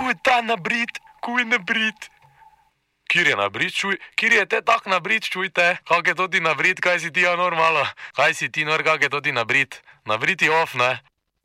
Kuj ta nabrit, kuj nabrit. Kjer je nabrit, čuj? Kjer je te tak nabrit, čujte? Kak je to ti nabrit, kaj si ti normalo? Kaj si ti nor, kak je to ti nabrit? Nabrit je off, ne?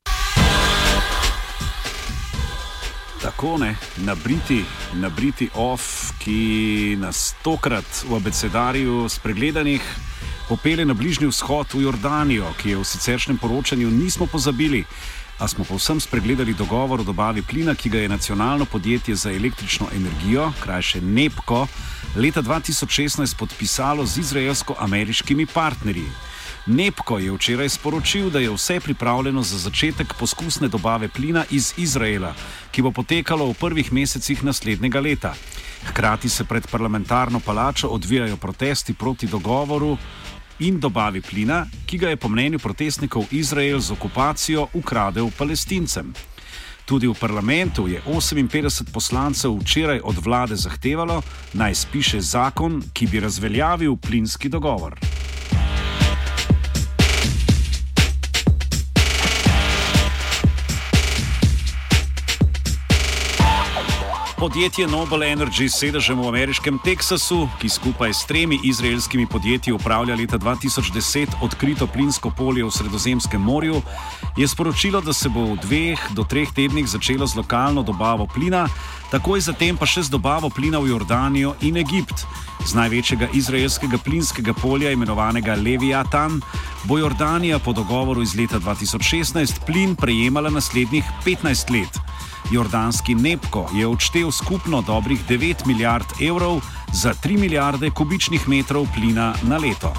Tako ne, nabriti off, ki nas tokrat v abecedarju spregledanih popelje na Bližnji vzhod v Jordanijo, ki je v siceršnjem poročanju nismo pozabili, a smo povsem spregledali dogovor o dobavi plina, ki ga je nacionalno podjetje za električno energijo, krajše NEPCO, leta 2016 podpisalo z izraelsko-ameriškimi partnerji. NEPCO je včeraj sporočil, da je vse pripravljeno za začetek poskusne dobave plina iz Izraela, ki bo potekalo v prvih mesecih naslednjega leta. Hkrati se pred parlamentarno palačo odvijajo protesti proti dogovoru in dobavi plina, ki ga je po mnenju protestnikov Izrael z okupacijo ukradel Palestincem. Tudi v parlamentu je 58 poslancev včeraj od vlade zahtevalo, naj spiše zakon, ki bi razveljavil plinski dogovor. Podjetje Noble Energy s sedežem v ameriškem Teksasu, ki skupaj s 3 izraelskimi podjetji upravlja leta 2010 odkrito plinsko polje v Sredozemskem morju, je sporočilo, da se bo v 2 do 3 tednih začelo z lokalno dobavo plina, takoj zatem pa še z dobavo plina v Jordanijo in Egipt. Z največjega izraelskega plinskega polja, imenovanega Leviatan, bo Jordanija po dogovoru iz leta 2016 plin prejemala naslednjih 15 let. Jordanski NEPCO je odštel skupno dobrih 9 milijard evrov za 3 milijarde kubičnih metrov plina na leto.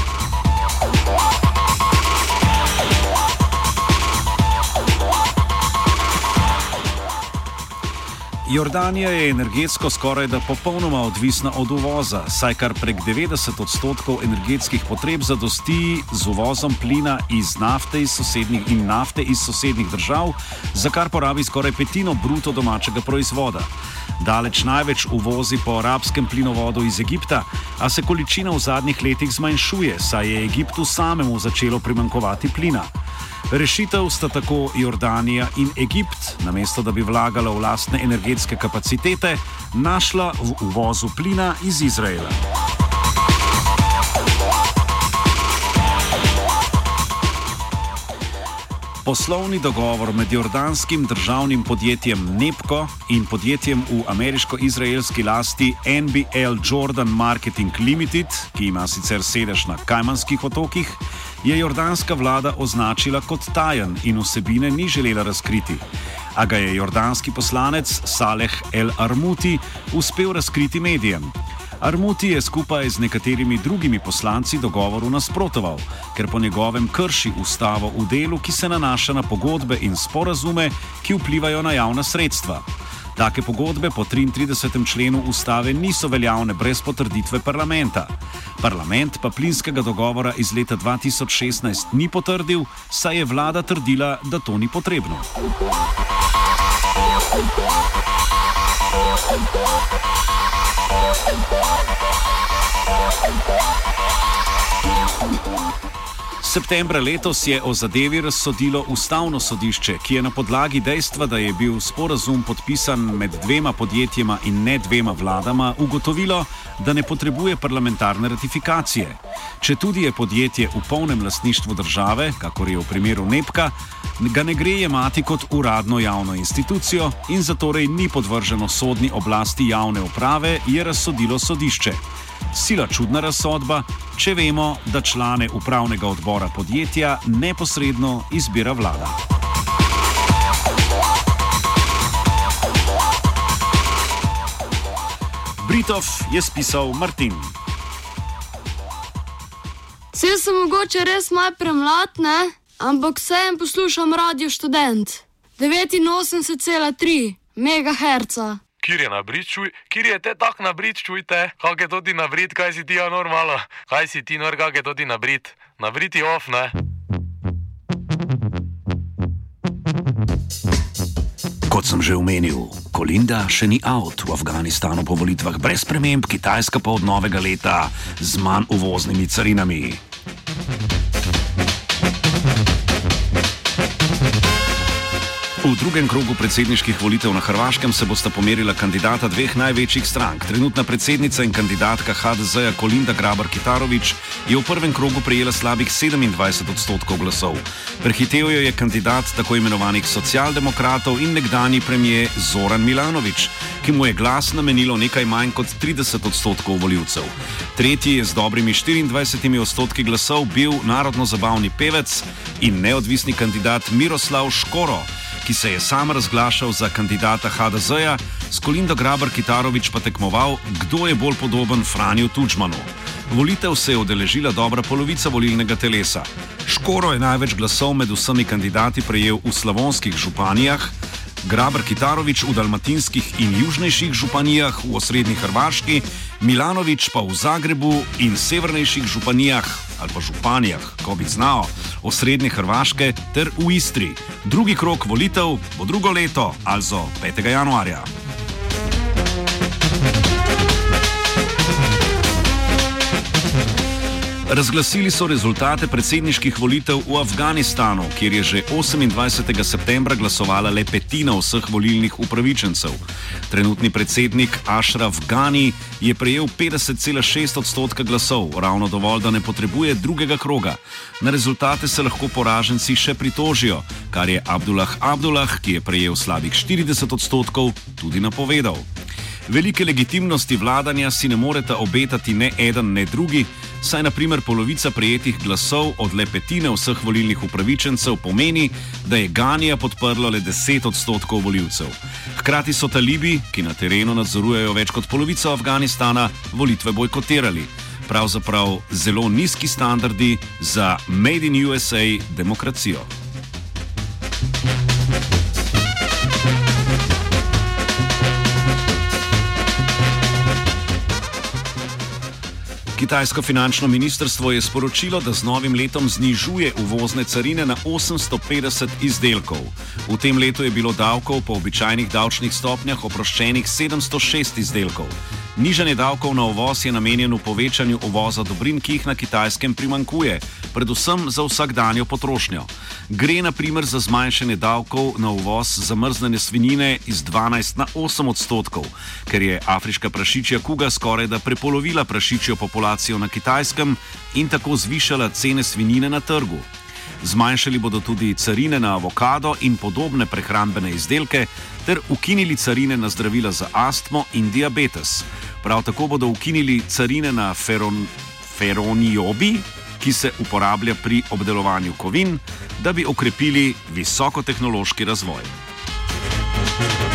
Jordanija je energetsko skorajda popolnoma odvisna od uvoza, saj kar prek 90% energetskih potreb zadosti z uvozom plina iz nafte iz sosednjih držav, za kar porabi skoraj petino bruto domačega proizvoda. Daleč največ uvozi po arabskem plinovodu iz Egipta, a se količina v zadnjih letih zmanjšuje, saj je Egiptu samemu začelo primanjkovati plina. Rešitev sta tako Jordanija in Egipt, namesto da bi vlagala v lastne energetske kapacitete, našla v uvozu plina iz Izraela. Poslovni dogovor med jordanskim državnim podjetjem NEPCO in podjetjem v ameriško-izraelski lasti NBL Jordan Marketing Limited, ki ima sicer sedež na Kajmanskih otokih, je jordanska vlada označila kot tajen in vsebine ni želela razkriti. A ga je jordanski poslanec Saleh El Armuti uspel razkriti medijem. Armuti je skupaj z nekaterimi drugimi poslanci dogovoru nasprotoval, ker po njegovem krši ustavo v delu, ki se nanaša na pogodbe in sporazume, ki vplivajo na javna sredstva. Take pogodbe po 33. členu ustave niso veljavne brez potrditve parlamenta. Parlament pa plinskega dogovora iz leta 2016 ni potrdil, saj je vlada trdila, da to ni potrebno. Septembra letos je o zadevi razsodilo Ustavno sodišče, ki je na podlagi dejstva, da je bil sporazum podpisan med 2 podjetjema in ne 2 vladama, ugotovilo, da ne potrebuje parlamentarne ratifikacije. Četudi je podjetje v polnem lastništvu države, kakor je v primeru NEPCA, ga ne gre jemati kot uradno javno institucijo in zatorej ni podvrženo sodni oblasti javne uprave, je razsodilo sodišče. Sila čudna razsodba, če vemo, da člane upravnega odbora podjetja neposredno izbira vlada. Britov je spisal Martin. Saj sem mogoče res malo premlad, ne? Ampak vseeno poslušam Radio Študent. 89,3 MHz. Kjer je nabrit, čuj? Kjer je te tak nabrit, čujte? Kak je to ti nabrit, kaj si ti normalo? Kaj si ti nor, kak je to ti nabrit? Nabrit je off, ne? Kot sem že omenil, Kolinda še ni out v Afganistanu po volitvah brez sprememb, Kitajska pa od novega leta z manj uvoznimi carinami. V V drugem krogu predsedniških volitev na Hrvaškem se bosta pomerila kandidata dveh največjih strank. Trenutna predsednica in kandidatka HDZ-ja Kolinda Grabar-Kitarović je v prvem krogu prejela slabih 27% glasov. Prehitev jo je kandidat tako imenovanih socialdemokratov in nekdanji premijer Zoran Milanović, ki mu je glas namenilo nekaj manj kot 30% volivcev. Tretji je z dobrimi 24% glasov bil narodno-zabavni pevec in neodvisni kandidat Miroslav Škoro, ki se je sam razglašal za kandidata HDZ-ja, s Kolindo Grabar-Kitarović pa tekmoval, kdo je bolj podoben Franju Tudžmanu. Volitev se je udeležila dobra polovica volilnega telesa. Škoro je največ glasov med vsemi kandidati prejel v slavonskih županijah, Grabar-Kitarović v dalmatinskih in južnejših županijah v osrednji Hrvaški, Milanović pa v Zagrebu in severnejših županijah, ali pa županijah, ko bi znal, osrednje Hrvaške ter v Istri. Drugi krog volitev bo drugo leto, also 5. januarja. Razglasili so rezultate predsedniških volitev v Afganistanu, kjer je že 28. septembra glasovala le petina vseh volilnih upravičencev. Trenutni predsednik Ashraf Ghani je prejel 50,6% glasov, ravno dovolj, da ne potrebuje drugega kroga. Na rezultate se lahko poraženci še pritožijo, kar je Abdullah, ki je prejel slabih 40%, tudi napovedal. Velike legitimnosti vladanja si ne moreta obetati ne eden, ne drugi, saj na primer polovica prejetih glasov od le petine vseh volilnih upravičencev pomeni, da je Ghanija podprlo le 10% volivcev. Hkrati so talibi, ki na terenu nadzorujejo več kot polovico Afganistana, volitve bojkotirali. Pravzaprav zelo nizki standardi za Made in USA demokracijo. Kitajsko finančno ministrstvo je sporočilo, da z novim letom znižuje uvozne carine na 850 izdelkov. V tem letu je bilo davkov po običajnih davčnih stopnjah oproščenih 706 izdelkov. Nižanje davkov na uvoz je namenjeno povečanju uvoza dobrin, ki jih na Kitajskem primanjkuje, predvsem za vsakdanjo potrošnjo. Gre na primer za zmanjšanje davkov na uvoz zamrznjene svinjine iz 12 na 8%, ker je afriška prašičja kuga skorajda prepolovila prašičjo populacijo na Kitajskem in tako zvišala cene svinjine na trgu. Zmanjšali bodo tudi carine na avokado in podobne prehrambene izdelke ter ukinili carine na zdravila za astmo in diabetes. Prav tako bodo ukinili carine na feroniobi, ki se uporablja pri obdelovanju kovin, da bi okrepili visokotehnološki razvoj.